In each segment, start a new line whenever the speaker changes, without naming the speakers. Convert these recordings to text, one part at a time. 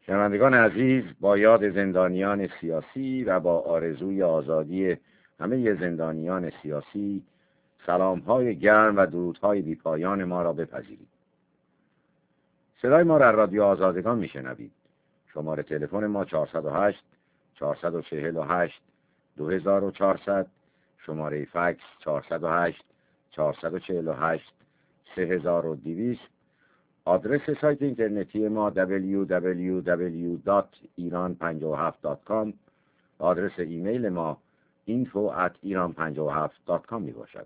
شنوندگان عزیز، با یاد زندانیان سیاسی و با آرزوی آزادی همه زندانیان سیاسی، سلام‌های گرم و درودهای بی‌پایان ما را بپذیرید. صدای ما را رادیو آزادگان میشنوید. شماره تلفن ما 408 448 2400، شماره فکس 408 448 3200. آدرس سایت اینترنتی ما www.iran57.com. آدرس ایمیل ما info@iran57.com می باشد.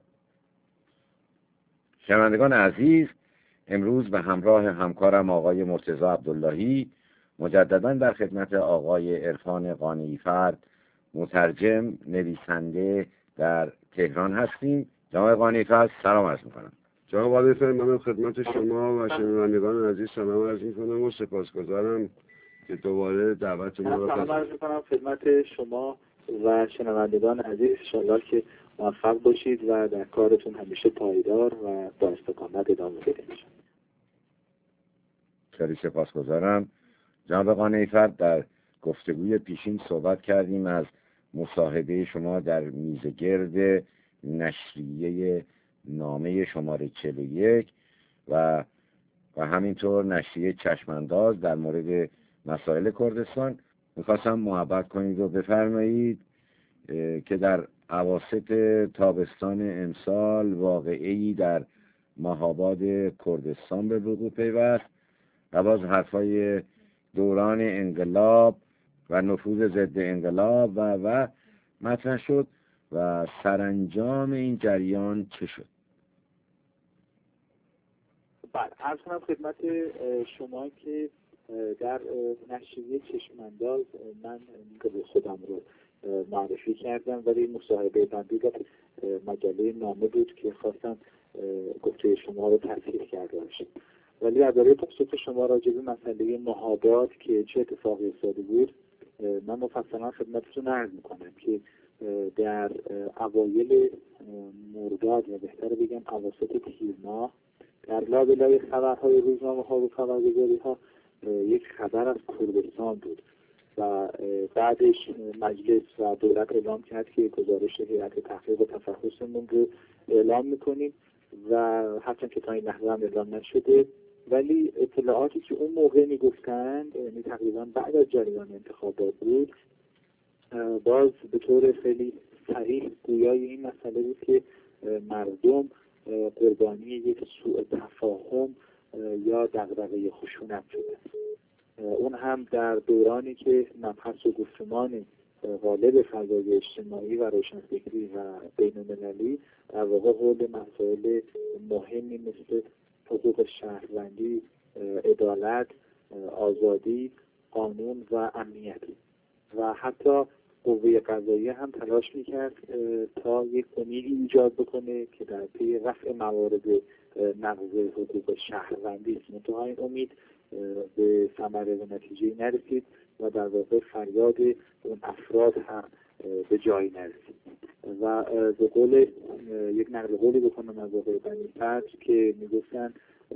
شنوندگان عزیز، امروز به همراه همکارم آقای مرتضی عبداللهی مجددا در خدمت آقای عرفان قانعی‌فرد، مترجم نویسنده در تهران هستیم. جناب قانعی‌فرد، سلام عرض می‌کنم.
جناب قانعی‌فرد، من خدمت شما و شنوندگان عزیز سلام عرض می‌کنم و سپاسگزارم که دوباره دعوت ما را
سلام عرض می‌کنم خدمت شما و شنوندگان عزیز. انشاءالله که موفق باشید و در کارتون همیشه پایدار و با استقامت ادامه بدید.
خیلی سپاسگزارم. جناب قانعی‌فرد، در گفتگوی پیشین صحبت کردیم از مصاحبه شما در میزگرد نشریه نامه شماره 41 و همینطور نشریه چشمانداز در مورد مسائل کردستان. میخواستم محبت کنید و بفرمایید که در اواسط تابستان امسال واقعه‌ای در مهاباد کردستان به وقوع پیوست و باز حرفای دوران انقلاب و نفوذ ضد انقلاب و مطرح شد و سرانجام این جریان چه شد؟
بله، عرض کنم خدمت شما که در نشریه چشمانداز من خودم رو معرفی کردم، ولی مصاحبه بندی در مجله نامه بود که خواستم گفته شما رو تصحیح کرده باشم. ولی درباره پاسخ شما راجع به مسئله مهاباد که چه اتفاقی افتاده بود، من مفصلا خدمتتون عرض میکنم که در اوایل مرداد و بهتر بگم اواسط تیر ماه در لابلای خبرهای روزنامه ها و خبرگزاری ها یک خبر از کردستان بود و بعدش مجلس و دولت اعلام کرد که گزارش هیئت تحقیق و تفحصمون رو اعلام میکنیم و هرچند که تا این لحظه هم اعلام نشده، ولی اطلاعاتی که اون موقع میگفتند، یعنی تقریبا بعد از جریان انتخابات بود، باز به طور خیلی صریح گویای این مسئله بود که مردم قربانی یک سوء تفاهم یا دغدغه خشونت شده. اون هم در دورانی که مبحث و گفتمان غالب فضای اجتماعی و روشنفکری و بین‌المللی در واقع حول مسائل مهمی مثل حقوق شهروندی، عدالت، آزادی، قانون و امنیت و حتی قوه قضاییه هم تلاش میکرد تا یک امیدی ایجاد بکنه که در پی رفع موارد نقض حقوق شهروندی است. منتها این امید به ثمره و نتیجه نرسید و در واقع فریاد اون افراد هم به جایی نرسید و به قول یک نقل قولی بکنم از آقای قانعی‌فرد که میگفتن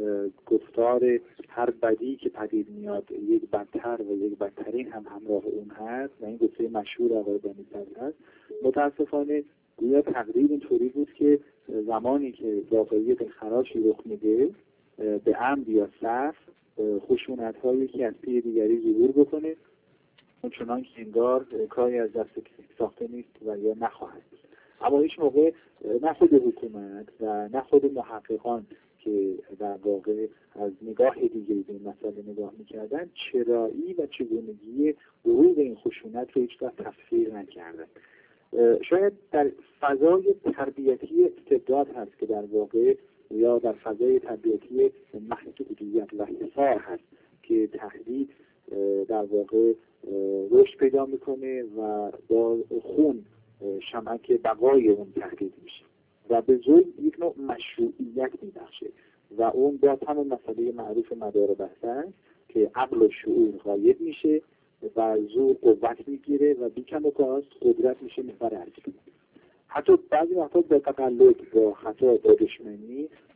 گفتار هر بدی که پدید میاد یک بدتر و یک بدترین هم همراه اون هست و این گفته مشهور آقای قانعی‌فرد هست. متاسفانه گویا تقدیر اینطوری بود که زمانی که واقعی دلخراشی رخ میده به عمد یا سهو خشونت هایی که از پی دیگری ظهور بکنه، چنان که انگار کاری از دست ساخته نیست و یا نخواهد. اما هیچ موقع نه خود حکومت و نه خود محققان که در واقع از نگاه دیگری به این مسئله نگاه میکردن چرایی و چگونگی ورود این خشونت رو هیچ وقت تفسیر نکردن. شاید در فضای تربیتی استبداد هست که در واقع یا در فضای تربیتی محدودیت و حصار هست که تهدید در واقع رشد پیدا میکنه و با خون شمعک بقای اون تهدید میشه و به زور یک نوع مشروعیت میبخشه و اون با همون مسئله معروف مدار بسته است که عقل و شعور غایب میشه و زور قوت میگیره و بیکم و کاست قدرت میشه محور اصلی. حتی بعضی وقتا با تقلب، با خطا، با دشمنی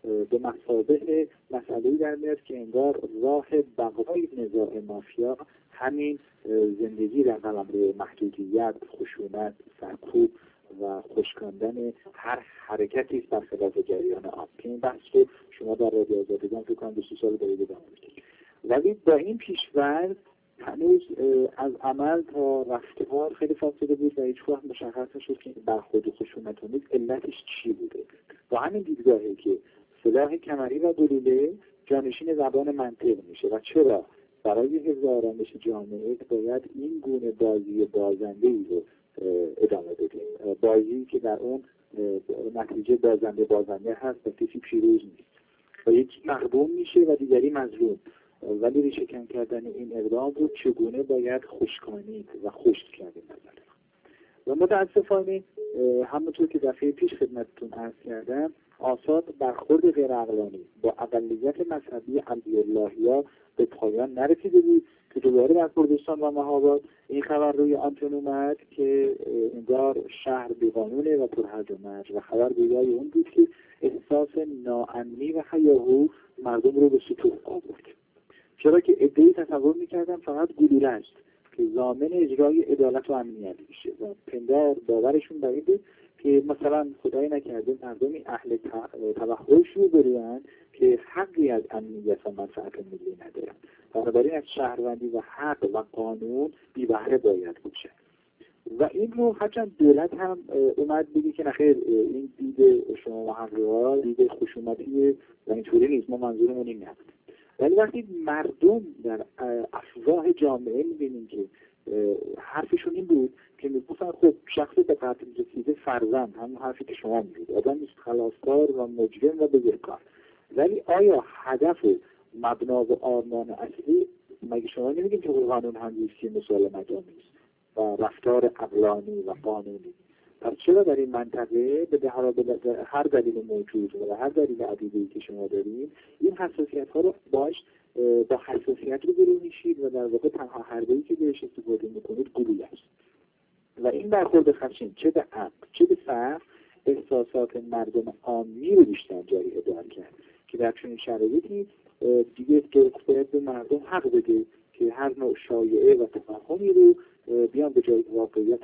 به مثابه مسئله‌ای در میاد که انگار راه بقای نزاع مافیا همین زندگی در قلمرو محدودیت، خشونت، سرکوب و خشکاندن هر حرکتی است برخلاف جریان آب که این بحث رو شما در رادیو آزادگان فکر کنم 2 سال دارید ادامه میدید. ولی با این پیش‌فرض هنوز از عمل تا رفتار خیلی فاصله بود و هیچ وقت مشخص نشد که این برخورد خشونت‌آمیز علتش چی بوده. با همین دیدگاهی که سلاح کمری و گلوله جانشین زبان منطق میشه و چرا برای حفظ آرامش جامعه باید این گونه بازی بازنده‌ای رو ادامه بدیم، بازی که در اون نتیجه بازنده هست و کسی پیروز نیست و یکی مغبون میشه و دیگری مظلوم. ولی ریشه‌کن کردن این اقدام رو چگونه باید خشکانید و خشک کردیم نظر و متاسفانه همونطور که دفعه پیش خدمتتون عرض کردم آثار برخورد غیرعقلانی با اقلیت مذهبی علی‌اللهی‌ها به پایان نرسیده بود که دوباره در کردستان و مهاباد این خبر روی آنتن اومد که انگار شهر بی‌قانونه و پرهرج و مرج و خبر گویای اون بود که احساس ناامنی و هیاهو مردم رو به سطوح آورد. چرا که عده‌ای تصور می‌کردن فقط گلوله است که ضامن اجرای عدالت و امنیت میشه و پندار باورشون بر این بود که مثلا خدای نکرده مردمی اهل توحش رو بروند که حقی از امنیت و منفعت ملی ندارن. بنابراین از شهروندی و حق و قانون بی بهره باید باشه و این رو هرچند دولت هم اومد بگه که نخیر این دید شما محققا دید خشونتی و اینطوری نیست، ما منظورمون این نبود. ولی وقتی مردم در افواه جامعه می‌بینیم که حرفشون این بود که میگفتن خب شخص به قتل رسیده فرزند، همون حرفی که شما میگید، آدم نیست خلاصکار و مجرم و بزرگکار، ولی آیا هدف و مبنا و آرمان اصلی مگه شما نمیگید که قانون همزیستی مسالمت آمیز و رفتار عقلانی و قانونی؟ پس چرا در این منطقه به هر دلیل موجود و هر دلیل عدیده‌ای که شما دارید این حساسیت‌ها رو با حساسیت رو برو میشید و در واقع تنها حربه‌ای که بهش استفاده میکنید گلوله است و این برخورد خشن چه به عقل چه به فهم احساسات مردم عامی رو بیشتر جریه دار کرد که در چنین شرایطی دیگه باید به مردم حق بده که هر نوع شایعه و تفاهمی رو بیان به جای واقعیت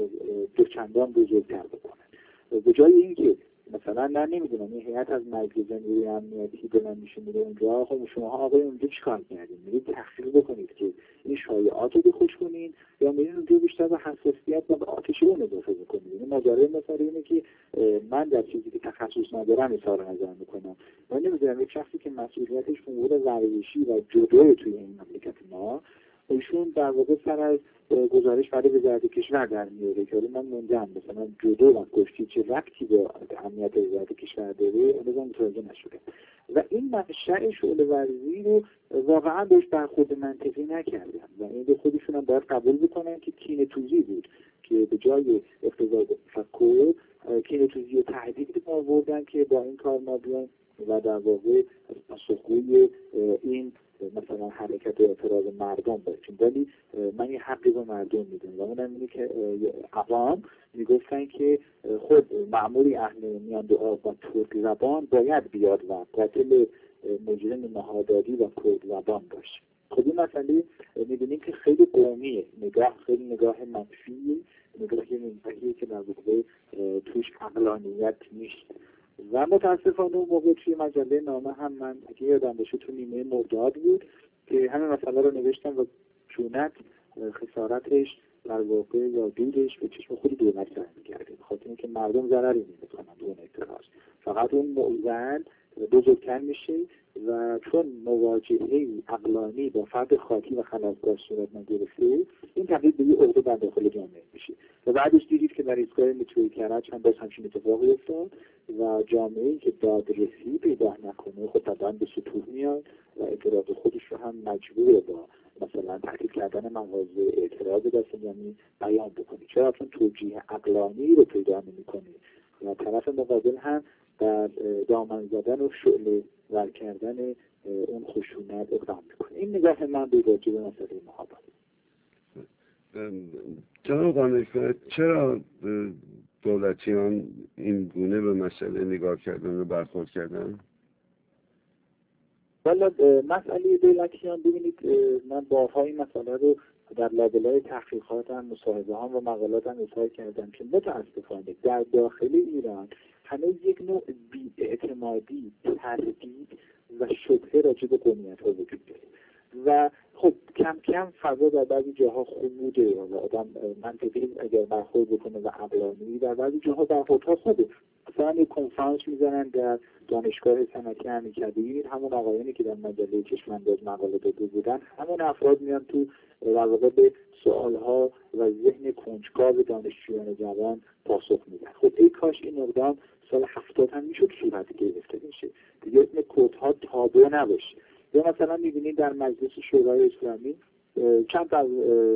دوچندان بزرگتر بکنن. به جای اینکه مثلا نمیدونم این هیئت از مجلس نیروی امنیتی به من میشه میره اونجا، خب شما آقای اونجا چیکار کردین؟ میرید تحقیق بکنید که این شایعات رو بخوش کنین یا میرید اونجا بیشتر به حساسیت و به آتش اون اضافه بکنید. این ماجرای مثلا اینه که من در چیزی که تخصص ندارم اظهار نظر میکنم. من نمیدونم یک شخصی که مسئولیتش امور ورزشی و جودو توی این مملکت ما ایشون در واقع سر از گزارش برای وزارت کشور در میاره که من موندم مثلا جودو و کشتی چه ربطی به امنیت وزارت کشور داره اون متوجه نشده و این منشأ شعله ورزی رو واقعا بهش برخورد منطقی نکردن و این به خودشون هم باید قبول بکنن که کینه توزی بود که به جای اقتضای تفکر کینه توزی و تهدید آوردن که با این کار ما بیان و در واقع پاسخگوی این مثلا حرکت اعتراض مردم باشیم. ولی من یه حقی به مردم میدم و اونم اینه که عوام میگفتن که خود مأموری اهل میانده آب و ترک زبان باید بیاد و قاتل مجرم نهادادی و کرد زبان باشه. خب این مسئله میبینیم که خیلی قومیه، خیلی نگاه منفی، نگاهی منفیه که در واقع توش عقلانیت نیست و متاسفانه اون موقع توی مجله نامه هم من اگه یادم باشه تو نیمه مرداد بود که همه مسئله رو نوشتم و چونت خسارتش در واقع یا دودش به چشم خود دولت سر می‌کرده بخاطر اینکه مردم ضرری نمی‌کنن اون اعتراض، فقط اون موزن بزرگتر میشه و چون مواجهه عقلانی با فرد خاکی و خلاصکار صورت نگرفته این تبدیل به یه عقده در داخل جامعه میشه و بعدش دیدید که در ایستگاه متروی کرج هم باز همچین اتفاقی افتاد و جامعه‌ای که دادرسی پیدا نکنه خب طبعا به سطوح میاد و اعتراض خودش رو هم مجبوره با مثلا تحقیق کردن مغازه اعتراض دستجمعی بیان بکنی. چرا؟ چون توجیه عقلانی رو پیدا نمی‌کنی و طرف مقابل هم در دامن زدن و شعله ور کردن اون خشونت اقدام میکنه. این نگاه من به واجب مسئله محابا.
جناب قانع‌فر، چرا دولتیان این گونه به مسئله نگاه کردن و برخورد کردن؟
والا مسئله دولتیان، ببینید من بارها این مسئله رو در لابلای تحقیقاتم، مصاحبه‌هام و مقالاتم اظهار کردم که متاسفانه در داخل ایران هنوز یک نوع بی‌اعتمادی، تردید و شبهه راجع به قومیت‌ها وجود داره و خب کم کم فضا در بعضی جاها خوب بوده و آدم منطقی اگر برخورد بکنه و عقلانی، در بعضی جاها برخوردها خوبه. مثلا یک کنفرانس میزنن در دانشگاه صنعتی امیرکبیر، همون آقایانی که در مجله چشم‌انداز مقاله داده بودن، همون افراد میان تو در واقع به سوالها و ذهن کنجکاو دانشجویان جوان پاسخ میدن. خب ای کاش این اقدام سال 70 هم میشد صورت گرفته بشه، دیگه اسم کدها تابو نباشه. یا مثلا میبینید در مجلس شورای اسلامی چند از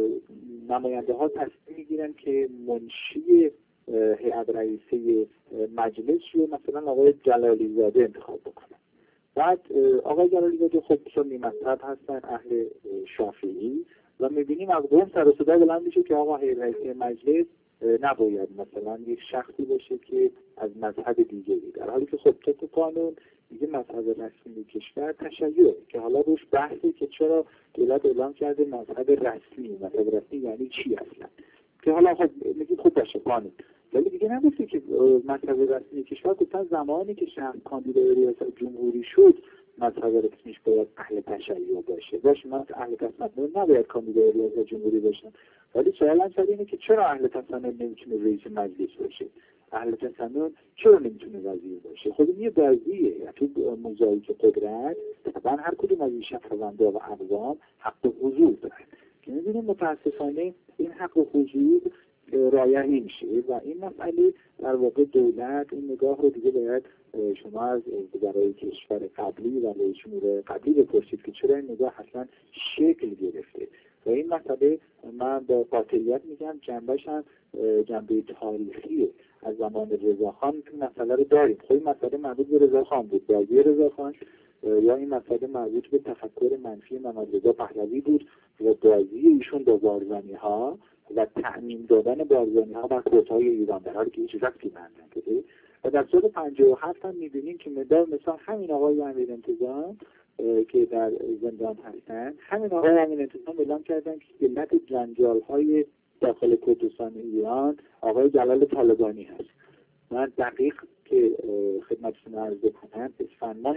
نماینده ها تصمیم میگیرن که منشی هیئت رئیسه مجلس رو مثلا آقای جلالی زاده انتخاب بکنن. بعد آقای جلالی زاده خب سنی مذهب هستن، اهل شافعی، و میبینیم از قوم سر و صدا بلند میشه که آقا هیئت رئیسه مجلس نباید مثلا یک شخصی باشه که از مذهب دیگری، در حالی که خب طبق قانون دیگه مذهب رسمی کشور تشیعه که حالا روش بحثه که چرا دولت اعلام کرده مذهب رسمی. مذهب رسمی یعنی چی اصلا؟ که حالا خب میگید خب باشه قانون، ولی دیگه نمیشه که مذهب رسمی کشور گفتن زمانی که شخص کاندیدای ریاست جمهوری شد مذهب رسمیش باید اهل تشیع باشه. من اهل تسنن نباید کاندیدای ریاست جمهوری باشن، ولی سوال هم اینه که چرا اهل تسنن نمیتونه رئیس مجلس باشه؟ اهل تسنن چرا نمیتونه وزیر باشه؟ خب این یه بازیه. تو موزاییک قدرت طبعا هر کدوم از این شهروندا و اقوام حق حضور دارن که می‌بینیم متاسفانه این حق حضور رعایت نمیشه و این مسئله در واقع دولت این نگاه رو دیگه باید شما از وزرای کشور قبلی و رئیس جمهور قبلی بپرسید که چرا این نگاه اصلا شکل گرفته. و این مسئله من با قاطعیت میگم جنبش هم جنبه تاریخیه. از زمان رضاخان این مسئله رو داریم. خب این مسئله مربوط به رضاخان بود، بازی رضاخان، یا این مسئله مربوط به تفکر منفی محمد رضا پهلوی بود و بازی ایشون با بارزانی ها و تأمین دادن بارزانی ها بر کودتای ایران، در حالی که هیچ ربطی نداره. و در سال 57 هم می‌بینیم که مثلا همین آقای امیرانتظام که در زندان هستن، همین آقای امیرانتظام اعلام کردن که علت جنجال‌های داخل کردستان ایران آقای جلال طالبانی هست. من دقیق که خدمتتون عرض بکنم اسفند ماه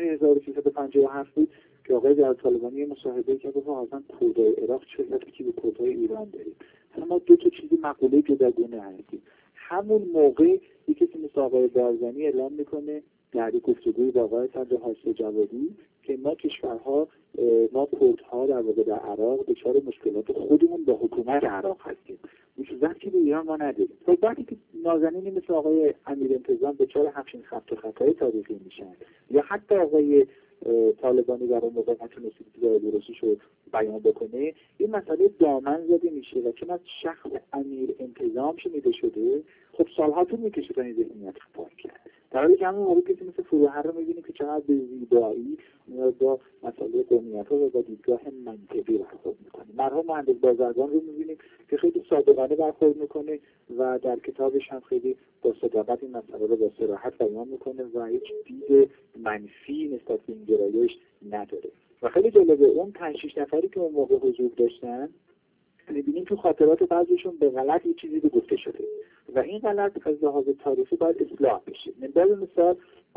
1357 بود که آقای جلال طالبانی مصاحبه کرد و اصلا کردهای عراق چه ربطی به کردهای ایران داریم؟ ما دو تا چیزی مقوله جداگانه هستیم. همون موقع یکی که مثل آقای بارزانی اعلام میکنه در گفتگوی با آقای صدر حاجی جوادی که ما کشورها، ما کردها در واقع در عراق دچار مشکلات خودمون با حکومت عراق هستیم، ربطی به ایران ما نداریم. خب وقتی که نازنینی مثل آقای امیرانتظام دچار همچین خط و خطای تاریخی میشن یا حتی آقای طالبانی برای موقع نتونست دیدار درستش رو بیان بکنه، این مسئله دامن زده میشه و چون از شخص امیرانتظام شنیده شده خب سالها طول میکشه تا این ذهنیت رو پاک کرد. در حالی که همون موقع کسی مثل فروهر رو میبینیم که چقدر به زیبایی با مسئله قومیت‌ها و با دیدگاه منطقی برخورد میکنه. مرحوم مهندس بازرگان رو میبینیم که خیلی صادقانه برخورد میکنه و در کتابش هم خیلی با صداقت این مسئله رو با صراحت بیان میکنه و هیچ دید منفی نسبت به این گرایش نداره. و خیلی جالبه اون 5-6 نفری که اون موقع حضور داشتن می‌بینیم تو خاطرات بعضیشون به غلط یه چیزی رو گفته شده و این غلط از لحاظ تاریخی باید اصلاح بشه. به مثال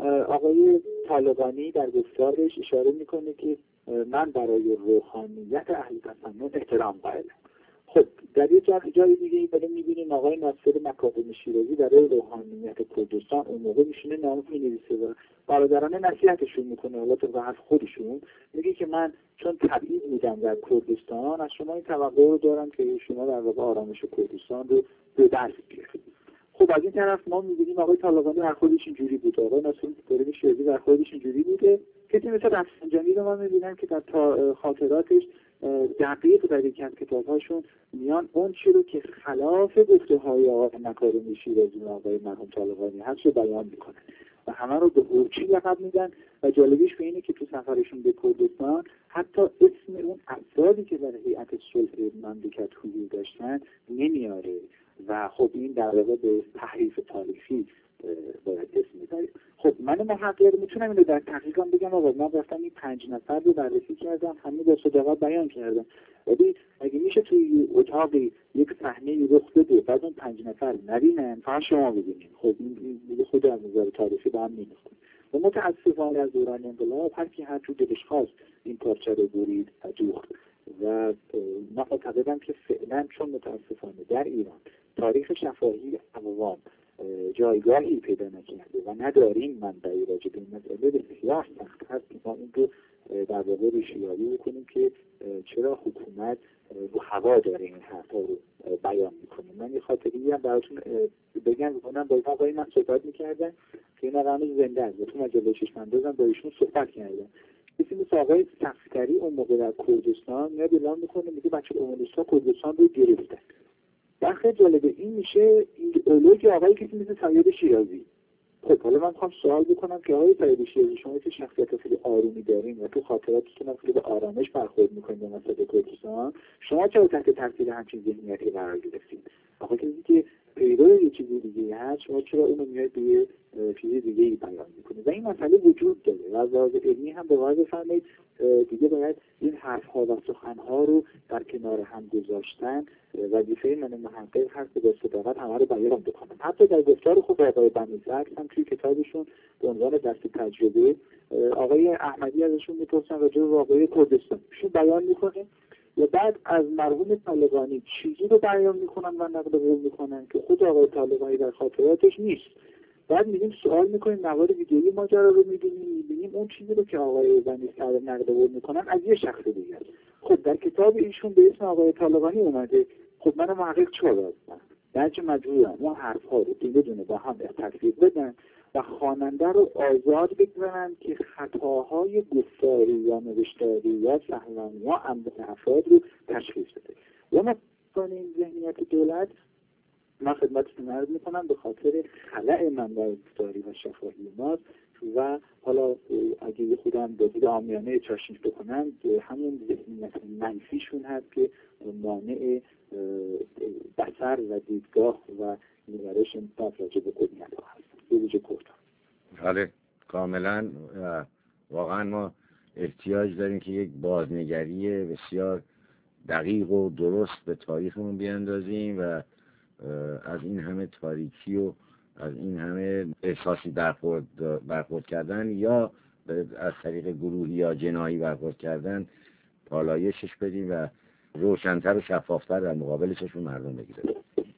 آقای طالبانی در گفتارش اشاره میکنه که من برای روحانیت اهل تسنن احترام قائلم. خب در یه جای دیگه داریم می‌بینیم آقای ناصر مکارم شیرازی برای روحانیت کردستان اون موقع میشینه نامه می‌نویسه و برادرانه نصیحتشون میکنه. حالا تو حرف خودشون میگه که من چون تبعید بودم در کردستان از شما این توقع رو دارم که شما در واقع آرامش کردستان رو به دست بیارید. خب از این طرف ما می‌بینیم آقای طالبانی در خودش اینجوری بود، آقای ناصر مکارم شیرازی در خودش اینجوری بوده. کسی مثل رفسنجانی رو ما می‌بینیم که در خاطراتش دقیق در یک از کتاب‌هاشون میان اون چی رو که خلاف گفته‌های آقای مکارم شیرازی و آقای مرحوم طالبانی هست رو بیان میکنن و همه رو به هورچی لقب میدن. و جالبیش به اینه که تو سفرشون به کردستان حتی اسم اون افرادی که در هیئت صلح مملکت حضور داشتن نمیاره و خب این در واقع به تحریف تاریخی باید اسم بذاریم. خب من محقق میتونم اینو در تحقیقم بگم آقا من رفتم این 5 نفر رو بررسی کردم، همه با صداقت بیان کردم. ولی اگه میشه توی اتاقی یک صحنه رخ بده بعد اون 5 نفر نبینن فقط شما ببینید، خب این خود از نظر تاریخی به هم نمیخونه. و متاسفانه از دوران انقلاب هر کی هر جور دلش خواست این پارچه رو برید و دوخت. و من معتقدم که فعلا چون متاسفانه در ایران تاریخ شفاهی عوام جایگاهی پیدا نکرده و نداریم منبعی راجع به این مسئله، بسیار سخت هست که ما این رو در واقع ریشه‌یابی بکنیم که چرا حکومت رو هوا داره این حرفا رو بیان میکنه. من یه خاطری هم براتون بگم با این آقای من صحبت میکردن که این آقا هنوز زنده است، تو مجله چشم‌اندازم با ایشون صحبت کردن. کسی مثل آقای صفدری اون موقع در کردستان میاد اعلام میکنه میگه بچه کمونیست‌ها کردستان رو گرفتن. و خیلی جالبه این میشه ایدئولوژی آقایی کسی مثل سید شیرازی. خب حالا من میخوام سوال بکنم که آقای سید شیرازی شما که شخصیت خیلی آرومی دارین و تو خاطراتتون هم خیلی به آرامش برخورد میکنید به مسئله کردستان، شما چرا تحت تاثیر همچین ذهنیتی قرار گرفتید؟ آقا کسی که پیرو یه چیزی دیگه هست شما چرا اونو میاد به چیزی دیگه ای بیان میکنید؟ و این مسئله وجود داره و از لحاظ علمی هم به واقع بفرمایید دیگه باید این حرف‌ها و سخن‌ها رو در کنار هم گذاشتن. وظیفه من محقق هست که با صداقت همه رو بیان بکنم. حتی در گفتار خود آقای بنی‌زرگ هم توی کتابشون به عنوان درس تجربه آقای احمدی ازشون میپرسن راجع به واقعه کردستان، ایشون بیان میکنه و بعد از مرحوم طالقانی چیزی رو بیان میکنن و نقل قول میکنن که خود آقای طالقانی در خاطراتش نیست. بعد میگیم سوال میکنیم موارد ویدئویی ماجرا رو میبینیم اون چیزی رو که آقای بنی‌زرگ نقل قول میکنن از یه شخص دیگه است. خب در کتاب ایشون به اسم آقای طالقانی اومده. خب من محقق چرا هستم؟ درچه مجبورم اون حرف‌ها رو دونه با هم تفسیر بدن و خواننده رو آزاد بگذارن که خطاهای گفتاری یا نوشتاری یا سهوانی یا عمد افراد رو تشخیص بده. و مثلا این ذهنیت دولت من خدمتتون عرض میکنم به خاطر خلأ منبع گفتاری و شفاهی ماست و حالا اگه یه خودم دید عامیانه چاشنی بکنم همون ذهنیت منفیشون هست که مانع بصر و دیدگاه و نگرش انسان راجع به قدرت ها هست به ویژه کردها.
بله کاملا. واقعا ما احتیاج داریم که یک بازنگری بسیار دقیق و درست به تاریخمون بیاندازیم و از این همه تاریکی و از این همه احساسی برخورد کردن یا از طریق گروهی یا جنایی برخورد کردن پالایشش بدیم و روشن‌تر و شفافتر در مقابلشون مردم بگیره.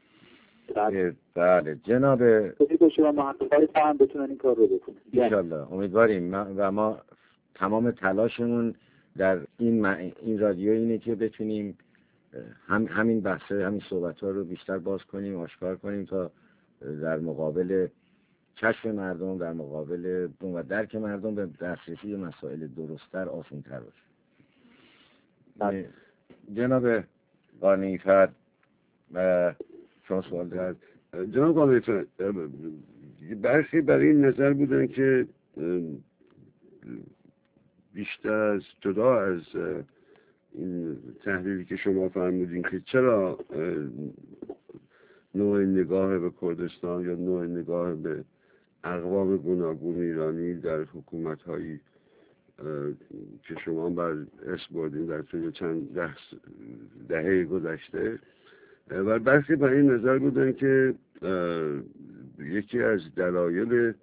بله جناب
شما محققای هم بتونن این کار رو بکنن
انشالله. امیدواریم و ما تمام تلاشمون در این رادیو اینه که بتونیم همین بحثه همین صحبت‌ها رو بیشتر باز کنیم آشکار کنیم تا در مقابل چشم مردم در مقابل و درک مردم به دسترسی به مسائل درست‌تر آسان‌تر باشه. جناب قانعی‌فر شما سوال دارید؟
جناب قانعی‌فر برخی برای این نظر بودن که بیشتر از جدا از این تحلیلی که شما فرمودین که چرا نوع نگاه به کردستان یا نوع نگاه به اقوام گوناگون ایرانی در حکومت‌هایی که شما بر اسم بردین در طول چند دهه گذشته و برخی برای این نظر بودن که یکی از دلایل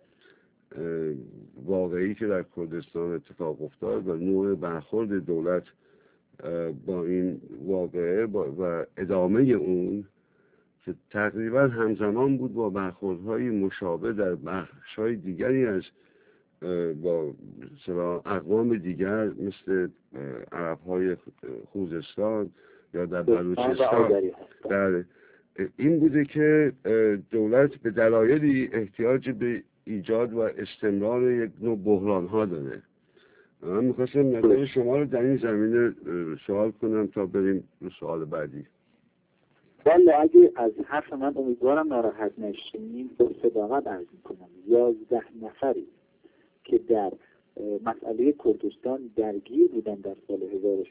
واقعی که در کردستان اتفاق افتاد و نوع برخورد دولت با این واقعه و ادامه اون که تقریبا همزمان بود با برخوردهای مشابه در بخش‌های دیگری از با اقوام دیگر مثل عرب‌های خوزستان یا در بلوچستان در این بوده که دولت به دلایلی احتیاج به ایجاد و استمرار یک نوع بحران‌ها داره. من می‌خواستم نظر شما رو در این زمینه سوال کنم تا بریم رو سوال بعدی.
والا اگه از حرف من امیدوارم ناراحت نشین با صداقت عرض می‌کنم 11 نفری که در مسئله کردستان درگیر بودن در سال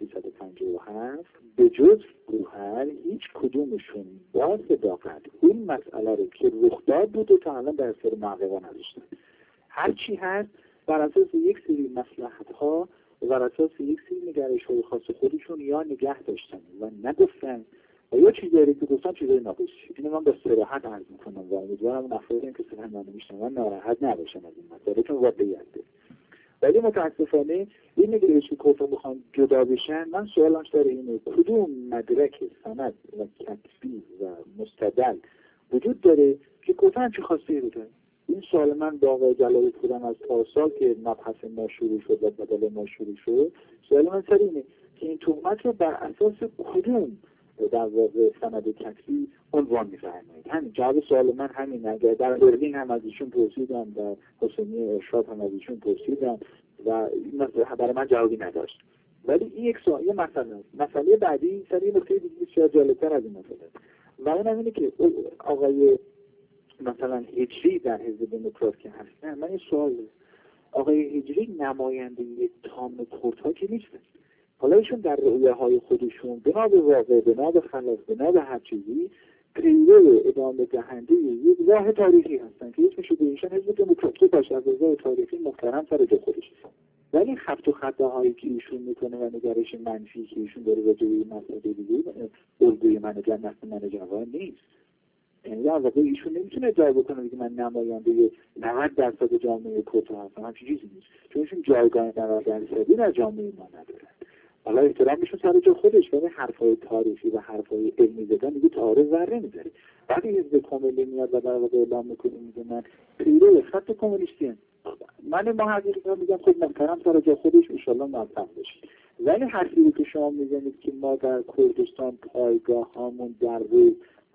1357 به جز گوهر هیچ کدومشون با صداقت این مسئله رو که رخ داد بود و تا الان در سر محققان نداشتن. هر چی هست بر اساس یک سری مصلحت‌ها و بر اساس یک سری نگرش‌های خاص خودشون یا نگه داشتن و نگفتن و یا چیزایی که گفتن چیزایی نگفتن. اینو من با صراحت عرض می‌کنم و امیدوارم اون افرادی که صحبت منو میشنون ناراحت نباشن از این مسئله، چون واقعیته. ولی متاسفانه این نگرش که کردها میخوان جدا بشن، من سوالم سر اینه کدوم مدرک سند و کتبی و مستدل وجود داره که کردها همچین خواسته رو داره؟ این سوال من با آقای جلالی بودم از پارسال که مبحث ما شروع شد و بدل ما شروع شد. سوال من سر اینه که این تهمت رو بر اساس کدوم در واقع سند کتبی عنوان می‌فرمایید؟ همین جواب سوال من همین. اگر در برلین هم از ایشون پرسیدم، در حسینی ارشاد هم از ایشون پرسیدم و این برای من جوابی نداشت. ولی این یک سوال، یه مسئله بعدی سر این نکته دیگه بسیار جالب‌تر از این مسئله و اون اینه که آقای مثلا هجری در حزب دموکرات که هستن، من یه سوال دارم. آقای هجری نماینده تام کردها که نیستن. حالا ایشون در رؤیه‌های خودشون بنا به واقع، بنا به خلاف، بنا به هر چیزی پیرو ادامه دهنده یک راه تاریخی هستن که اسمش به ایشون حزب دموکرات باشه، از راه تاریخی محترم سر جای خودش. ولی خط و خطاهایی که ایشون میکنه و نگرش منفی که ایشون داره راجع به مسائل دیگه الگوی من جوان نیست. یعنی در واقع ایشون نمیتونه ادعا بکنه که من نماینده 90% جامعه کردها هستم، همچین چیزی نیست، چون ایشون جایگاه 90% در جامعه ما نداره. حالا احترامشون سر جای خودش، ولی حرفای تاریخی و حرفای علمی زدن دیگه تعارض ور نمیذاره. وقتی حزب کمونیستی میاد و در واقع اعلام میکنه میگه من پیرو خط کمونیستی، من محققا میگم خود محترم سر جای خودش، ان شاءالله موفق بشه. ولی حرفی که شما میزنید که ما در کردستان پایگاه هامون در روز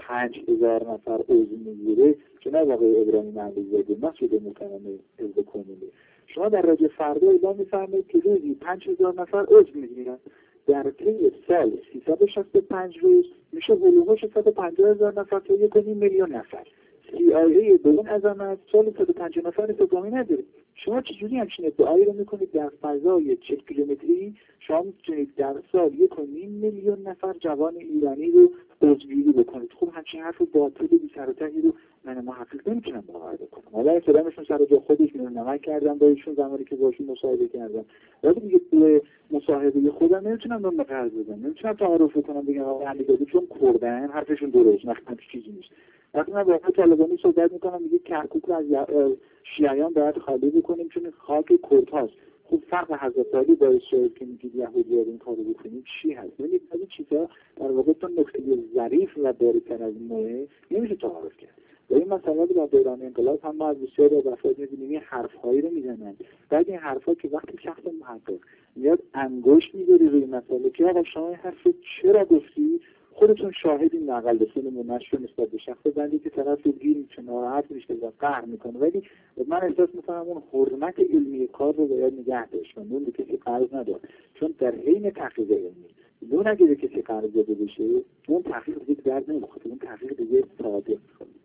5000 نفر عضو میگیره، جناب آقای ابراهیم مهدی‌زاده مسئول محترم حزب کمونیستی، شما در راجع فردا اعلام می‌فرمایید که روزی 5000 نفر عضو میگیرن، در طی سال 365 روز میشه هلوهاش 150,000 نفر تا 1.5 میلیون نفر. CIA به اون عظمت سال 150 نفر استقامی نداره. شما چجوری همچین ادعایی رو میکنید در فضای 40 کیلومتری شما میتونید در سال 1.5 میلیون نفر جوان ایرانی رو عضوگیری بکنید؟ خب همچین حرف باطل بی سر و تهی رو من محقق نمیتونم باور بکنم. حالا احترامشون سر جای خودش، من نمک کردم با ایشون زمانی که باشون مصاحبه کردم، ولی دیگه تو مصاحبه خودم نمیتونم به قرض بدم، نمیتونم تعارف کنم بگم آقا علیزاده چون کردن حرفشون درست، مثلا چیزی نیست. وقتی من با طالبانی صحبت میکنم میگه کرکوک رو از شیعیان باید خالی بکنیم چون خاک کردهاست. خب فرق حضرت علی باعث شد که میگید یهودی‌ها این کارو بکنیم چی هست؟ یعنی از این چیزا در واقع تو نکته ظریف و باریک‌تر از اینه نمیشه تعارف کرد. و این مسئله در دوران انقلاب هم ما از بسیاری از افراد می‌بینیم این حرف‌هایی رو میزنن. بعد این حرفا که وقتی شخص محقق میاد انگشت می‌ذاره روی مسئله که آقا شما این حرف چرا گفتی، خودتون شاهدین نقل رسون منشور نسبت به شخص بندی که طرف رو گیر چه ناراحت میشه و قهر میکنه، ولی من احساس میکنم اون حرمت علمی کار رو باید نگه داشت و اون کسی قرض نداد، چون در حین تحقیق علمی اون اگه کسی قرض داده بشه اون تحقیق دیگه درد نمیخوره، اون تحقیق دیگه صادق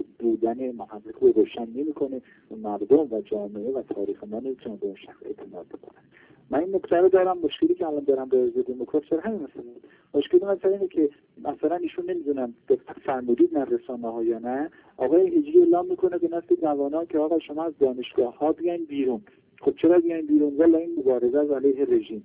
بودن محقق رو روشن نمیکنه و مردم و جامعه و تاریخ ما نمیتونن به اون شخص اعتماد بکنن. من این نکته رو دارم، مشکلی که الان دارم به حزب دموکرات سر همین مثلا مشکلی مثلا اینه که مثلا ایشون نمیدونم فرمودید نه رسانه‌ها یا نه، آقای هجری اعلام میکنه به نسل جوانان که آقا شما از دانشگاه‌ها بیاین بیرون. خب چرا بیاین بیرون؟ والا این مبارزه علیه رژیم.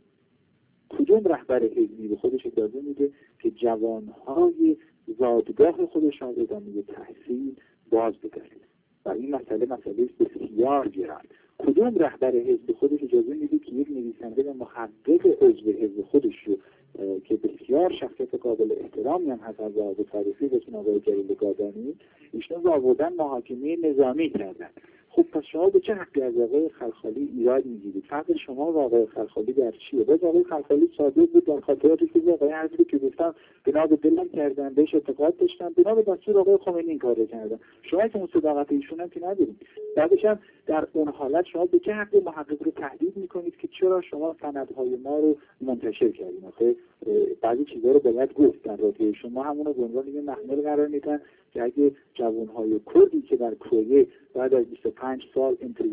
کدوم رهبر حزبی به خودش اجازه میده که جوانهای زادگاه خودش را ادامه تحصیل باز بدهید؟ و این مسئله بسیار گران. کدوم رهبر حزب خودش اجازه میده که یک نویسنده و محقق عضو حزب خودش رو که بسیار شخصیت قابل احترامی هم هست از لحاظ تاریخی به اسم آقای جلیل گادانی، ایشون رو آوردن محاکمه نظامی کردن. خب پس شما به چه حقی از آقای خلخالی ایراد میگیرید؟ فرق شما و آقای خلخالی در چیه؟ باز آقای خلخالی صادق بود در خاطراتی که آقای حضرت که گفتم بنا به دلم کردن، بهش اعتقاد داشتن، بنا به دستور آقای خمینی این کارو کردن. شما که اون صداقت ایشون هم که ندارید. بعدش هم در اون حالت شما به چه حقی محقق رو تهدید میکنید که چرا شما سندهای ما رو منتشر کردید؟ آخه بعضی چیزا رو باید گفت در رابطه شما همون رو به عنوان یه محمل قرار میدن که اگه جوانهای کردی که در کویه بعد از 25 سال انتظار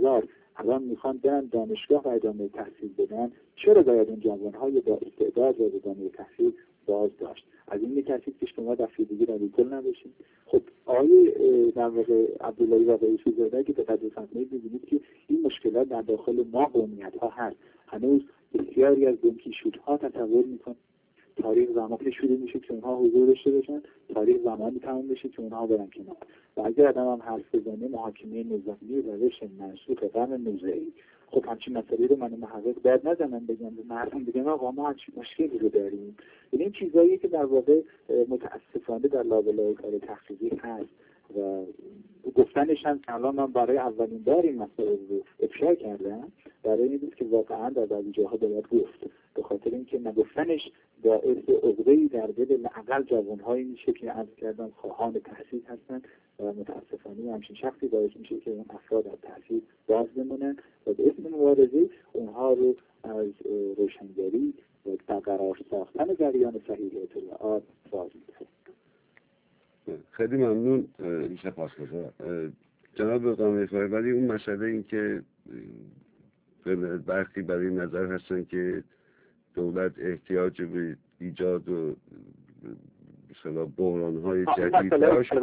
الان میخوان برن دانشگاه و ادامه تحصیل بدن، چرا باید اون جوانهای با استعداد و ادامه تحصیل باز داشت؟ از این میترسید که شما دفعه را ریکل نداشتید. خب آقای در واقع عبداللهی واقعی زاده که دقت بفرمایید می‌بینید که این مشکلات در داخل ما قومیت‌ها هست. هنوز بسیاری از بنکیشودها تصور می‌کنن تاریخ زمانی شروع میشه که اونها حضور داشته باشن، تاریخ زمانی تمام میشه که اونها برن کنار. و اگر آدم هم حرف بزنه محاکمه نظامی روش منسوخ قرن 19 خب همچین مسئله رو من محقق باید نزنم بگم به مردم بگم آقا ما همچین مشکلی رو داریم. این چیزایی که در واقع متاسفانه در لابلای کار تحقیقی هست و گفتنش هم الان من برای اولین بار این مسئله رو افشا کردم، برای این بود که واقعا در بعضی جاها باید گفت، به خاطر اینکه نگفتنش باعث عقده‌ای در دل لااقل جوان‌هایی میشه که عرض کردم خواهان تحصیل هستن و متاسفانه همچین شخصی باعث میشه که اون افراد از تحصیل باز بمونن و به اسم مبارزه اونها رو از روشنگری و برقرار ساختن جریان صحیح اطلاعات باز می‌دهه.
خیلی ممنون.
سپاسگزارم
جناب قامی‌فر، ولی اون مسئله این که برخی برای نظر هستن که دولت احتیاج به ایجاد و مثلا بحران‌های جدید داشت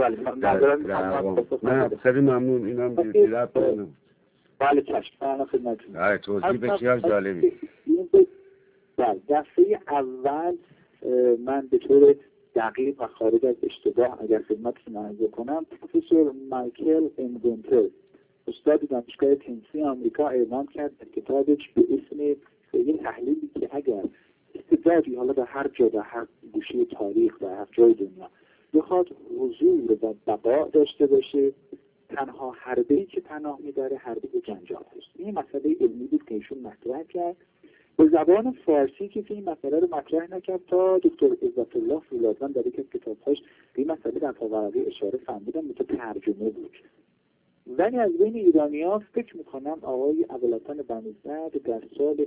نه خیلی ممنون. اینم دیرب کنم.
بله چشم خدمتتون.
توضیح بسیار جالبی.
بله دفعه اول من به طور دقیق و خارج از اشتباه اگر خدمتتون عرض کنم، پروفسور مایکل انگونتر استاد دانشگاه تنسی آمریکا اعلام کرد در کتابش به اسم یه تحلیلی که اگر استعدادی حالا در هر جا در هر گوشه تاریخ در هر جای دنیا بخواد حضور و بقا داشته باشه، تنها حربه‌ای که پناه می‌بره حربه جنجال است. این مسئله علمی بود که ایشون مطرح کرد به زبان فارسی. که این مسئله رو مطرح نکرد تا دکتر عزت الله فولادزن در یک از کتاب‌هاش به این مسئله در پاورقی اشاره فرمودن، مثل ترجمه بود. ولی از بین ایرانی‌ها فکر می‌کنم آقای ابوالحسن بنی‌زاد در سال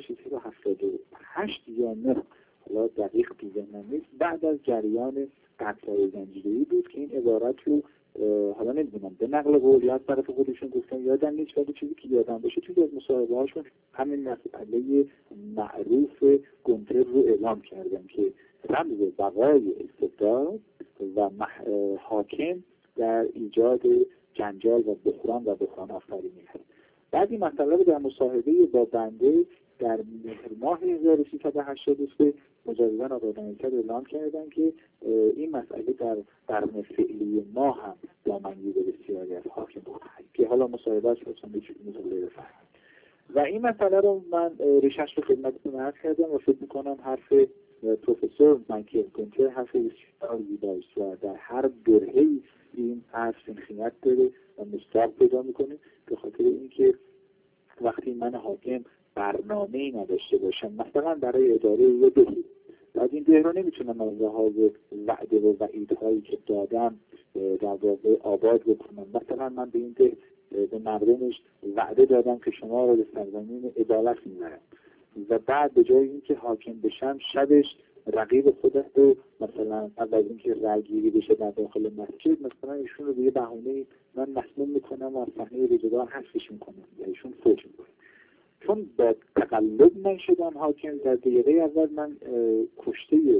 1678 یا 9 حالا دقیق تو ذهنم نیست، بعد از جریان قتل‌های زنجیره‌ای بود که این عبارت رو حالا نمیدونم به نقل قول یا از طرف خودشون گفتن یادم نیست، ولی چیزی که یادم باشه توی از مصاحبه‌هاشون همین مسئله معروف گونتر رو اعلام کردن که رمز بقای استبداد و حاکم در ایجاد جنجال و بحران آفرینی هست. بعد این مسئله رو در مصاحبه با بنده در مهر ماه 1383 مجدداً آقای بنی‌زاد اعلام کردن که این مسئله در قرن فعلی ما هم دامنگیر بسیاری از حاکم بود که حالا مصاحبه‌اش هستن به چیزی مطالعه بفرمایید. و این مسئله رو من ریشش رو خدمتتون عرض کردم و فکر می‌کنم حرف پروفسور مایکل گونتر حرف بسیار زیبایی است و در هر برهه‌ای این حرف سنخیت داره و مستقل پیدا میکنه، به خاطر اینکه وقتی من حاکم برنامه‌ای نداشته باشم مثلا برای اداره یه دهی، بعد این ده رو نمیتونم از لحاظ وعده و وعیدهایی که دادم در واقع آباد بکنم. مثلا من به این ده به مردمش وعده دادم که شما رو به سرزمین عدالت میبرم و بعد به جای اینکه حاکم بشم شبش رقیب خودت رو مثلا قبل از اینکه رأی‌گیری بشه در داخل مسجد مثلا ایشون رو به یه بهونه من مسموم میکنم و از صحنه روزگار حذفش میکنم یا ایشون فوت میکنه. چون با تقلب من شدم حاکم، در دقیقه اول من کشته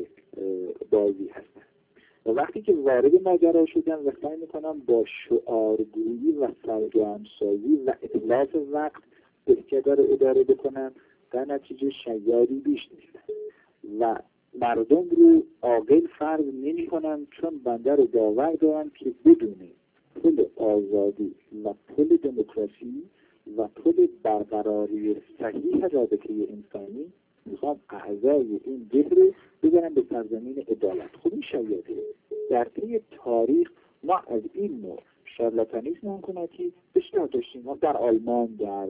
بازی هستم و وقتی که وارد ماجرا شدم و سعی میکنم با شعارگویی و سرگرمسازی و اتلاف وقت بهکده رو اداره بکنم، در نتیجه شیادی بیش نیستم و مردم رو عاقل فرض نمی کنم، چون بنده رو باور دارم که بدون پل آزادی و پل دموکراسی و پل برقراری صحیح رابطه انسانی میخوام اعضای این ده رو ببرم به سرزمین عدالت. خب این شیاده در طی تاریخ ما از این نوع شارلاتانیسم حکومتی بسیار داشتیم. ما در آلمان، در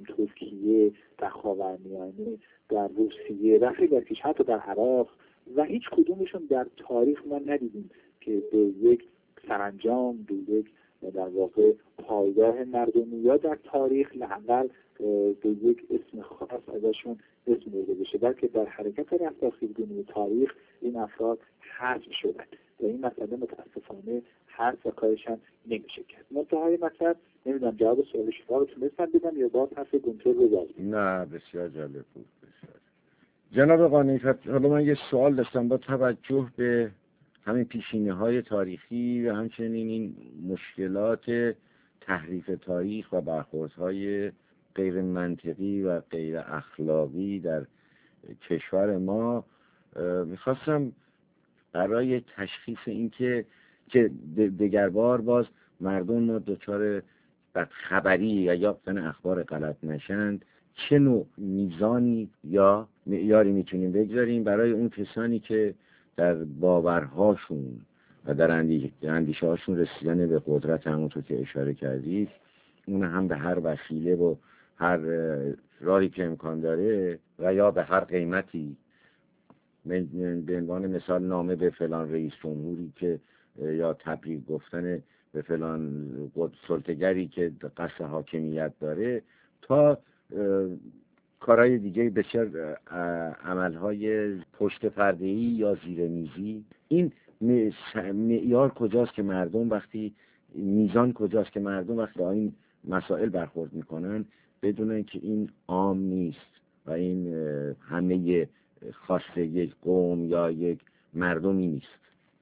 ترکیه، در خاورمیانه، در روسیه و خیلی پیش حتی در عراق و هیچ کدومشون در تاریخ ما ندیدیم که به یک سرانجام به یک در واقع پایگاه مردمی یا در تاریخ لااقل به یک اسم خاص ازشون اسم برده بشه، بلکه در حرکت رفتاخیزگونی تاریخ این افراد حذف شدن. و این مسئله متاسفانه هست و کارش هم نمیشه کرد. منتهای مثلا نمیدونم جواب سوال شما رو تونستم بدم یا باز حرف گنتور رو باز؟
نه بسیار جالب بود. بسیار جناب قانی فتحی، حالا من یه سوال داشتم با توجه به همین پیشینه‌های تاریخی و همچنین این مشکلات تحریف تاریخ و برخوردهای غیر منطقی و غیر اخلاقی در کشور ما، میخواستم برای تشخیص این که دیگر بار باز مردم ما دچار بدخبری یا اخبار غلط نشند، چه نوع میزانی یا معیاری میتونیم بگذاریم برای اون کسانی که در باورهاشون و در اندیشه هاشون رسیدن به قدرت، همونطور که اشاره کردید، اون هم به هر وسیله و هر راهی که امکان داره و یا به هر قیمتی، به عنوان مثال نامه به فلان رئیس جمهوری که یا تبریک گفتن به فلان سلطه‌گری که قصد حاکمیت داره، تا کارهای دیگه بسیار عملهای پشت پرده‌ای یا زیر میزی. این معیار کجاست که مردم وقتی میزان کجاست که مردم وقتی با این مسائل برخورد میکنن بدونن که این عام نیست و این همه خاص یک قوم یا یک مردمی نیست؟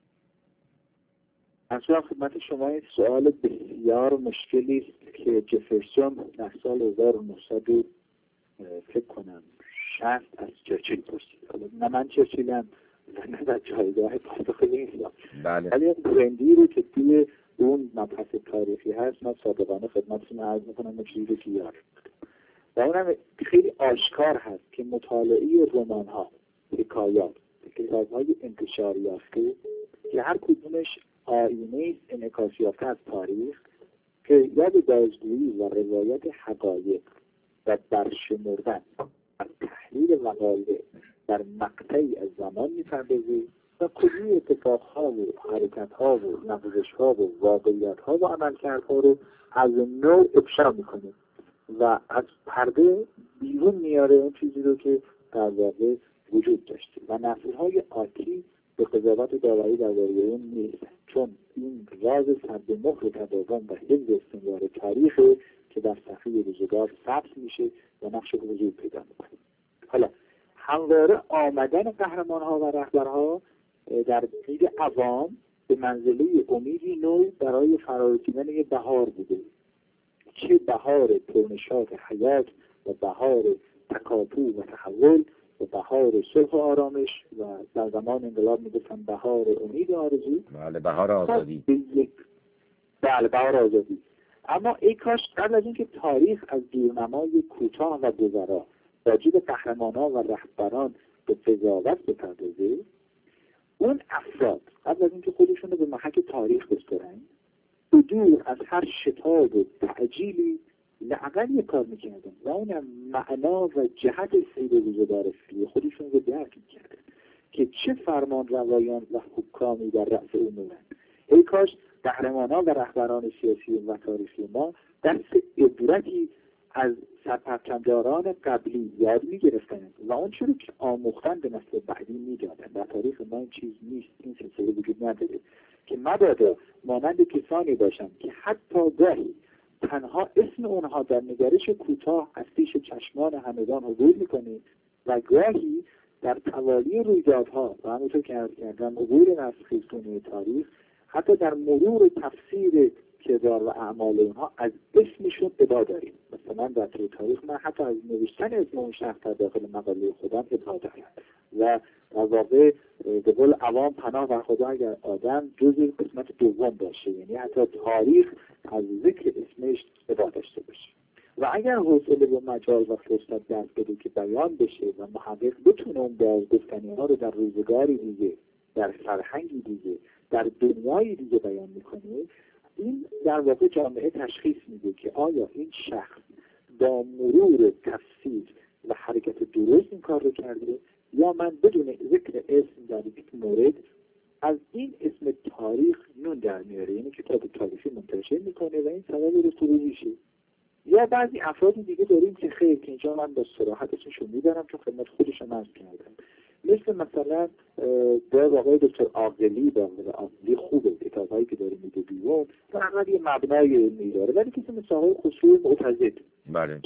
اصلا خدمت شما این سوال بسیار مشکلی است که جفرسون در سال 1900 فکر کنم 60 از چرچیل پرسید. نه من چرچیلم و نه در جایگاه پاسخ نیستم، ولی برندی رو که توی اون مبحث تاریخی هست من صادقانه خدمتتون عرض میکنم چیزی که یاد و اونم خیلی آشکار هست که مطالعه رمان ها، حکایات، کتاب‌های انتشار یافته که هر کدومش آینه انعکاس یافته از تاریخ که یاد بازگویی و روایت حقایق و برشمردن از تحلیل وقایع در مقطعی از زمان می‌پردازه و کلی اتفاق‌ها و حرکت‌ها و نقش‌ها و واقعیت‌ها و عملکردها رو از نوع افشا می‌کنه و از پرده بیرون میاره اون چیزی رو که در واقع وجود داشته و نسل‌های آتی به قضاوت داوری درباره اون نیستن، چون این راز سربمهر تداوم و حفظ استمرار تاریخ که در صفحه روزگار ثبت میشه و نقش وجود پیدا میکنه. حالا همواره آمدن قهرمان‌ها و رهبرها در دید عوام به منزله امیدی نو برای فرارسیدن یه بهار بوده، چه بهار پرنشاط حیات و بهار تکاپو و تحول و بهار صلح و آرامش و در زمان انقلاب میگفتن بهار امید آرزو.
بله، بهار آزادی.
بله، بهار آزادی. اما ای کاش قبل از اینکه تاریخ از دورنمای کوتاه و گذرا واجب قهرمانان و رهبران به قضاوت بپردازه، اون افراد قبل از اینکه خودشون رو به محک تاریخ بسپرن به دور از هر شتاب و تعجیلی لااقل یک کار میکردن و اونم معنا و جهت سیر روزگار فکری خودشون رو درک میکردن که چه فرمان روایان و حکامی در رأس امورن. ای کاش قهرمانان و رهبران سیاسی و تاریخی ما درس عبرتی از سرپرچمداران قبلی یاد میگرفتن و اون چیزی که آموختن به نسل بعدی میدادن. در تاریخ ما این چیز نیست، این سلسله وجود نداره که مبادا مانند کسانی باشن که حتی گاهی تنها اسم اونها در نگرش کوتاه از پیش چشمان همگان حضور میکنه و گاهی در توالی رویدادها و همونطور که عرض کردم عبور نسخیزگونه تاریخ حتی در مرور تفسیر کردار و اعمال اونها از اسمشون ادعا داریم. مثلا در تاریخ من حتی از نوشتن اسم اون شخص در داخل مقاله خودم ادعا دارم و در واقع به قول عوام پناه بر خدا اگر آدم جزء قسمت دوم باشه، یعنی حتی تاریخ از ذکر اسمش ادعا داشته باشه و اگر حوصله و مجال و فرصت دست بده که بیان بشه و محقق بتونه اون بازگفتنی ها رو در روزگاری دیگه، در فرهنگی دیگه، در دنیای دیگه بیان میکنه، این در واقع جامعه تشخیص میده که آیا این شخص با مرور تفسیر و حرکت درست این کار رو کرده یا من بدون ذکر اسم در یک مورد از این اسم تاریخ نون در میاره، یعنی کتاب تاریخی منتشر میکنه و این سبب رسوبی میشه. یا بعضی افراد دیگه داریم که خیر که اینجا من با صراحت اسمشون میبرم چون خدمت خودشون عرض کردم، مثل مثلا در آقای دکتر عاقلی، عاقلی خوبه، کتاب‌هایی که داره میده بیرون فقط یه مبنای علمی داره، ولی کسی مثل آقای خسروی معتزد
بله.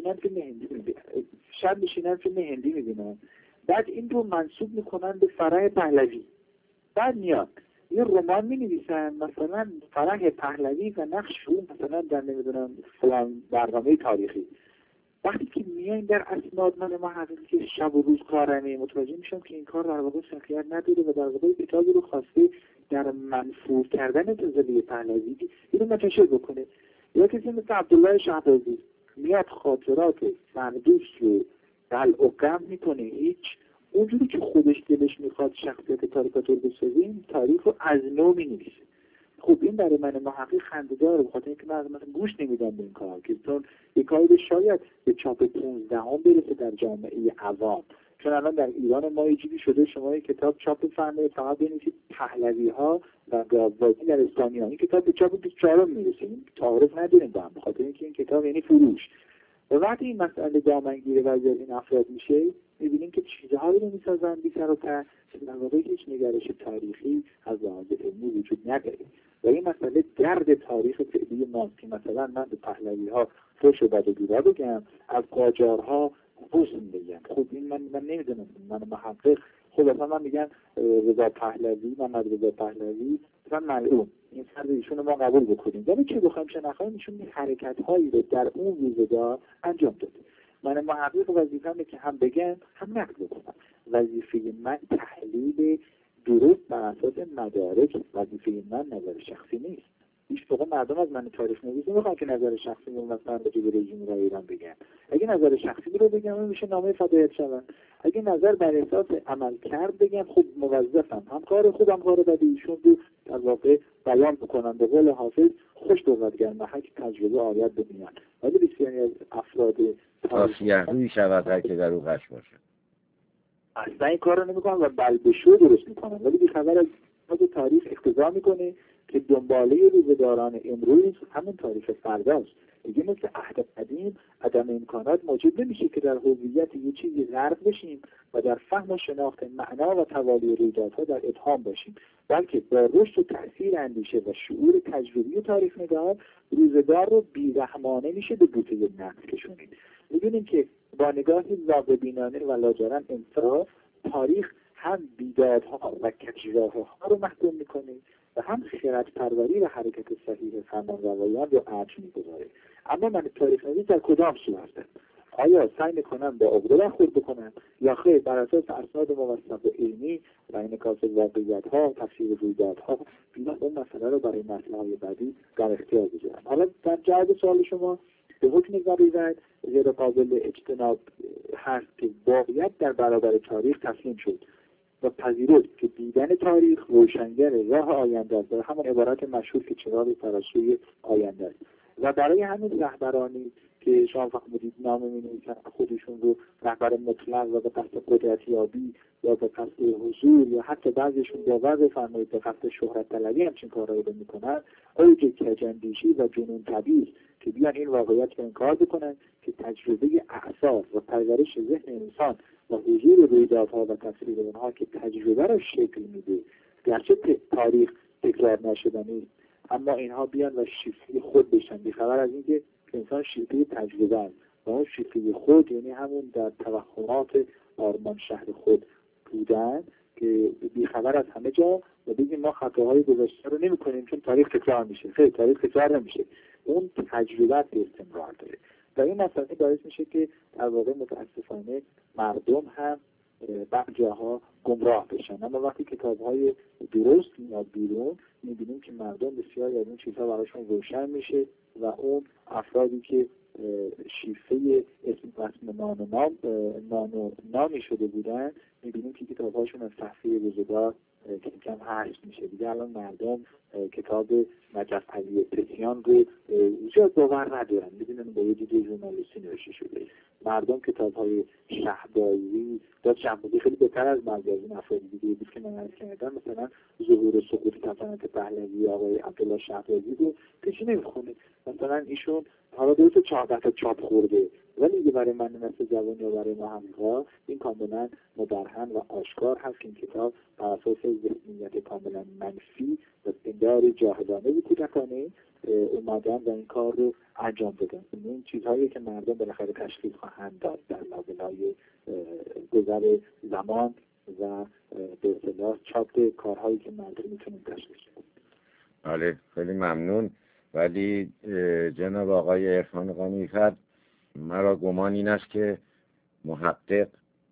شب میشینن فیلم هندی میبینن، بعد این رو منسوب میکنن به فرح پهلوی. بعد میاد یه رمان می‌نویسن مثلا فرح پهلوی و نقش اون مثلا در نمیدونم فلان برنامه تاریخی. وقتی که میایم در اسناد من محققی که شب و روز کارمه، متوجه میشم که این کار در واقع شخصیت نداره و در واقع کتابی رو خواسته در منفور کردن جزوی پهلوی اینو منتشر بکنه. یا کسی مثل عبدالله شهبازی میاد خاطرات فردوس رو دلع و غم میکنه، هیچ اونجوری که خودش دلش میخواد شخصیت کاریکاتور بسازه، این تاریخ رو از نو مینویسه. خب این برای من محقق خنده‌داره، بخاطر اینکه من مثلا گوش نمیدم به این کار، که چون یک کاری شاید به چاپ 15 برسه در جامعه عوام. چون الان در ایران ما یه جوری شده شما یک کتاب چاپ فرمایید فقط بنویسید پهلوی‌ها و گاوبازی در اسپانیا، این کتاب به چاپ 24 میرسه، این تعارف نداریم با هم، بخاطر اینکه این کتاب یعنی فروش. و وقتی این مسئله دامنگیر وضعیت این افراد میشه، می‌بینیم که چیزهایی رو می‌سازن بی سر و ته که در واقع هیچ نگرش تاریخی از لحاظ علمی وجود نداره. و این مسئله درد تاریخ فعلی ماست که مثلا من به پهلوی‌ها فحش و بد و بیرا بگم، از قاجارها حسن بگم. خب این من نمیدونم، من محقق خب اصلا من میگن رضا پهلوی، محمد رضا پهلوی مثلا ملعون، این فرد ایشون رو ما قبول بکنیم، ولی چه بخوایم چه نخوایم ایشون این حرکت‌هایی رو در اون روزگار انجام داده. من محقق وظیفه‌مه که هم بگم هم نقد بکنم. وظیفه من تحلیل درست بر اساس مدارک، وظیفه من نظر شخصی نیست. هیچ موقع مردم از من تاریخ نویس نمیخوان که نظر شخصی رو مثلا راجع به رژیم ایران بگم. اگه نظر شخصی رو بگم اون میشه نامه فدایت شون. اگه نظر بر اساس عمل کرد بگم خب موظفم هم کار خودم کار بدی ایشون رو در واقع بیان بکنم. به قول حافظ خوش دولتگر محک تجربه آید به میان. ولی بسیاری از افراد
آسیه‌روی شود هر که در او غش باشه.
اصلا این کار رو نمیکنن و بلبشو درست میکنن، ولی بیخبر از تاریخ اقتضا میکنه که دنباله روزگاران امروز همون تاریخ فرداست. دیگه مثل عهد قدیم عدم امکانات موجود نمیشه که در هویت یه چیزی غرق بشیم و در فهم و شناخت معنا و توالی رویدادها در ابهام باشیم، بلکه با رشد و تأثیر اندیشه و شعور تجربی و تاریخ نگار روزگار رو بیرحمانه میشه به بوته نقد کشونید. می‌بینیم که با نگاهی واقع‌بینانه و لاجرم انصاف تاریخ هم بیدادها و کجراه‌ها رو محکوم میکنه و هم خردپروری و حرکت صحیح فرمانروایان رو ارج می‌گذاره. اما من تاریخ نویس در کدام سو هستم؟ آیا سعی میکنم با عقده برخورد بکنم یا خیر بر اساس اسناد موثق علمی و انعکاس واقعیت‌ها، تفسیر رویدادها بیان اون مسئله رو برای مسئله‌های بعدی در اختیار بگیرم؟ حالا در جواب سوال شما به حکم ضرورت غیر قابل اجتناب هست که واقعیت در برابر تاریخ تسلیم شد و پذیرفت که دیدن تاریخ روشنگر راه آینده است و همون عبارت مشهور که چراغ فراسوی آینده است. و برای همین رهبرانی که شما فرمودید نامه می‌نویسن خودشون رو رهبر مطلق و به قصد قدرتیابی یا به قصد حضور یا حتی بعضیشون با وضع فرمایید به قصد شهرت طلبی همچین کارهایی رو میکنن، اوج کج‌اندیشی و جنون طبیعی که بیان این واقعیت رو انکار بکنن که تجربه اعصاب و پرورش ذهن انسان و حضور رویدادها و تفسیر اونها که تجربه را شکل میده، گرچه تاریخ تکرار نشدنی، اما اینها بیان و شیفته خود بشن، بیخبر از اینکه انسان شیفته تجربه است و اون شیفته خود یعنی همون در توهمات آرمان شهر خود بودن که بیخبر از همه جا و بگیم ما خطاهای گذشته رو نمی کنیم چون تاریخ تکرار میشه. خیلی تاریخ تکرار نمیشه، اون تجربه استمرار داره و این مسئله باعث میشه که در واقع متاسفانه مردم هم بعضی جاها گمراه بشن. اما وقتی کتاب‌های درست میاد بیرون می‌بینیم که مردم بسیاری از این چیزها براشون روشن میشه و اون افرادی که شیفته اسم رسم نامی شده بودن می‌بینیم که کتاب‌هاشون از صفحه روزگار کم کم حذف میشه. دیگه الان مردم کتاب نجف علی پسیان رو زیاد باور ندارن، می‌دونن با یه دیگه ژورنالیستی نوشته شده. مردم کتاب‌های شهبازی خیلی بهتر از مرگ از این افراد دیگه بود که من عرض کردم، مثلا ظهور و سقوط سلطنت پهلوی آقای عبدالله شهبازی رو پیش نمیخونه. مثلا ایشون حالا درسته 14 تا چاپ خورده، ولی دیگه برای من مثل جوان یا برای ما همین‌ها این کاملا مبرهن و آشکار هست که این کتاب بر اساس ذهنیت کاملا منفی و پندار جاهلانه و کودکانه اومدن و این کار رو انجام دادن. این چیزهایی که مردم بالاخره تشخیص خواهند داد در لابلای گذر زمان و به اصطلاح چاپ کارهایی که مردم میتونن تشخیص بدن.
بله خیلی ممنون. ولی جناب آقای عرفان قانیفر، مرا گمان این است که محقق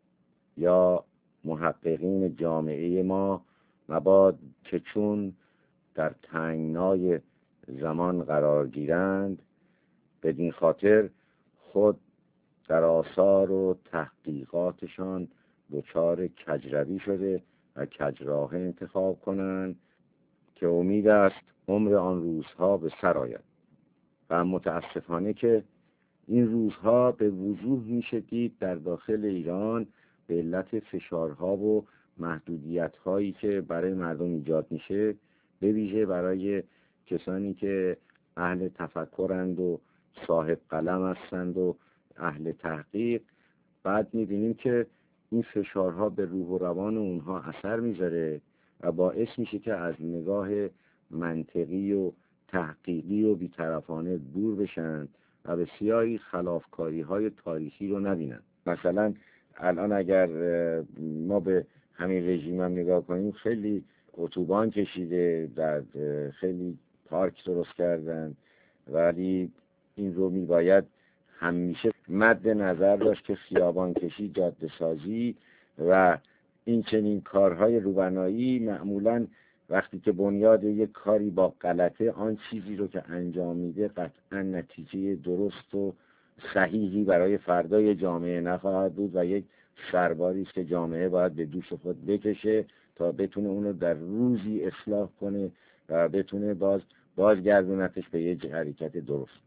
یا محققین جامعه ما مباد که چون در تنگنای زمان قرار گیرند، بدین خاطر خود در آثار و تحقیقاتشان دچار کجروی شده و کجراه انتخاب کنند که امید است عمر آن روزها به سر آید. و متاسفانه که این روزها به وضوح میشه دید در داخل ایران به علت فشارها و محدودیت‌هایی که برای مردم ایجاد میشه، به ویژه برای کسانی که اهل تفکرند و صاحب قلم هستند و اهل تحقیق. بعد میبینیم که این فشارها به روح و روان اونها اثر میذاره و باعث میشه که از نگاه منطقی و تحقیقی و بی‌طرفانه دور بشن و بسیاری خلافکاری های تاریخی رو نبینن. مثلا الان اگر ما به همین رژیم هم نگاه کنیم، خیلی اتوبان کشیده، در خیلی پارک درست کردن، ولی این رو میباید همیشه مد نظر داشت که خیابان کشی، جاده سازی و این چنین کارهای روبنایی معمولاً وقتی که بنیاد یک کاری با غلطه، آن چیزی رو که انجام میده قطعا نتیجه درست و صحیحی برای فردای جامعه نخواهد بود و یک سرباری است که جامعه باید به دوش خود بکشه تا بتونه اونو در روزی اصلاح کنه و بتونه بازگردونتش به یک حرکت درست.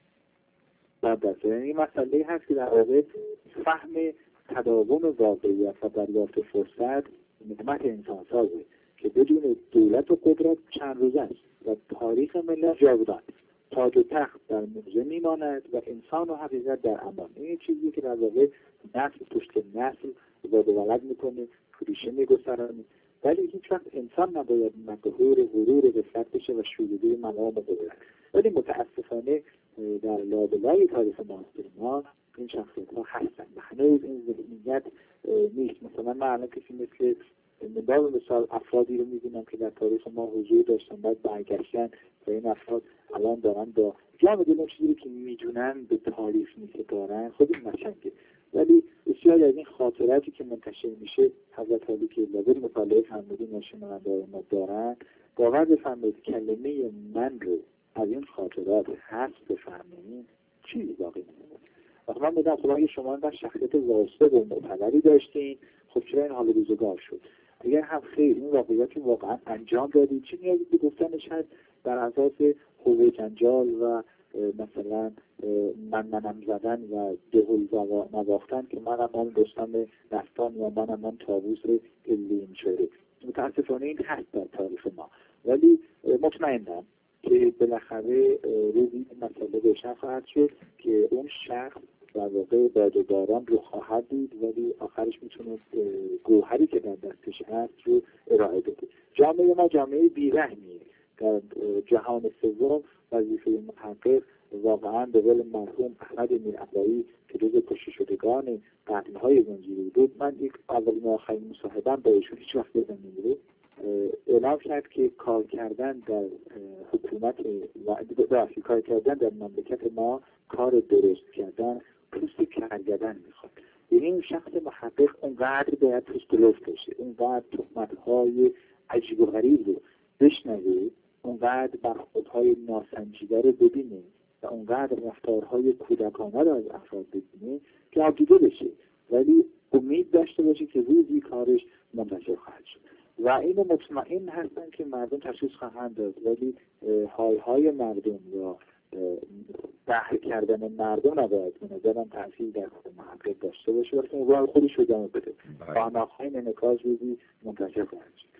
این مسئله هست که در واقع فهم تداوم واقعیت و دریافت فرصت نعمت انسانسازه که بدون دولت و قدرت چند روز است و تاریخ ملت جاودان. تاج و تخت در موزه میماند و انسان و حقیقت در امان. این چیزی که در واقع نسل پشت نسل زاد و ولد میکنه، ریشه میگسترانه، ولی هیچ وقت انسان نباید مقهور غرور قفلت بشه و شوریده مقام قدرت. ولی متاسفانه در لابلای تاریخ ما این شخصیت ها هستن و هنوز این ذهنیت نیست. مثلا من الان کسی مثل مثال افرادی رو می‌بینم که در تاریخ ما حضور داشتن، بعد برگشتن و این افراد الان دارن با جامعه دلم چیزی که می‌دونن به تاریخ می‌سپارن. خود این مشنگه، ولی بسیاری از این خاطراتی که منتشر میشه، حضرت علی که لازم مطالعه فرمودی نشوننده ما دارن، باور بفرمایید کلمه من رو از این خاطرات حذف بفرمایید چیزی باقی نمی‌مونه. وقتی من میگم خب اگه شما در شخصیت واسطه و معتبری داشتین، خب چرا این حال روزگار شد؟ اگر هم خیر این واقعیت واقعا انجام دادید، چه نیازی به گفتنش هست بر اساس حقوق جنجال و مثلا منم زدن و دهل نواختن که منم من رستم دستان یا منم من طاووس علیم شده. متاسفانه این هست در تاریخ ما، ولی مطمئنم که بالاخره روزی این مسئله روشن خواهد شد که اون شخص در واقع بادباران رو خواهد دید، ولی آخرش میتونه گوهری که در دستش هست رو ارائه بده. جامعه ما جامعه بیرحمیه. در جهان سوم وظیفه محقق واقعا به قول مرحوم احمد میرعلایی که جزو کشته شدگان قتل‌های زنجیری بود، من یک اولین و آخرین مصاحبه‌ام با ایشون هیچ وقت یادم نمیره، اعلام کرد که کار کردن در حکومت و کار کردن در مملکت ما کار درست کردن پوست کرگدن میخواد. یعنی این شخص محقق اونقدر باید پوست لفت بشه، اونقدر تهمت‌های عجیب و غریب رو بشنوه، اونقدر برخوردهای ناسنجیده رو ببینه و اونقدر رفتارهای کودکانه رو از افراد ببینه که آبدیده بشه، ولی امید داشته باشه که روزی کارش منتشر خواهد شد. و اینو مطمئن هستن که مردم تشخیص خواهند داد، ولی های مردم یا بحر کردن مردم نباید به نظرم تأثیر در خود محقق داشته باشه، ولی اون راه خودش رو ادامه بده. خانه‌های نکاز روزی منتشر خواهد شد.